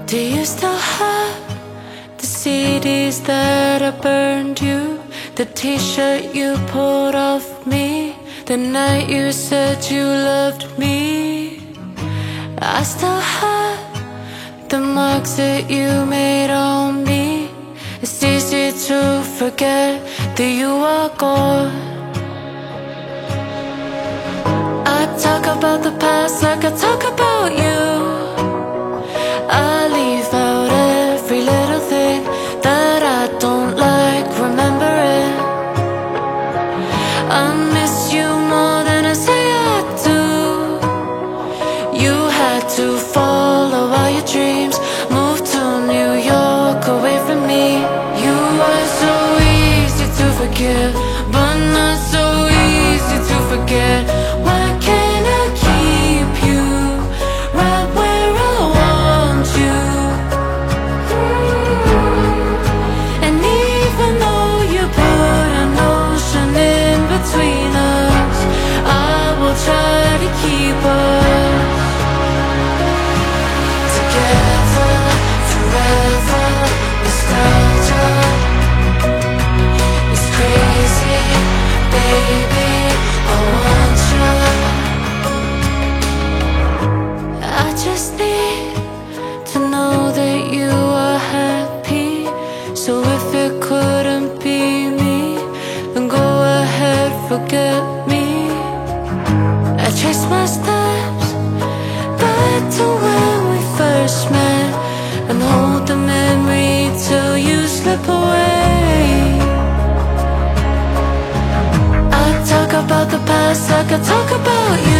Do you still have the CDs that I burned you? The t-shirt you pulled off me the night you said you loved me? I still have the marks that you made on me. It's easy to forget that you are gone. I talk about the past like I talk about you. I leave out every little thing that I don't like remembering. I miss you more than I say I do. You had to follow all your dreams, move to New York away from me. You were so easy to forgive, but not so easy to forget. Why can't I keep you right where I want you? And even though you put an ocean in between us, I will try to keep us together forever. Nostalgia is crazy, baby, I want you. I just need to know that you are happy. So if it couldn't be me, then go ahead, forget me. I trace my steps back to when we first met, and hold the memory till you slip away. I talk about the past like I talk about you.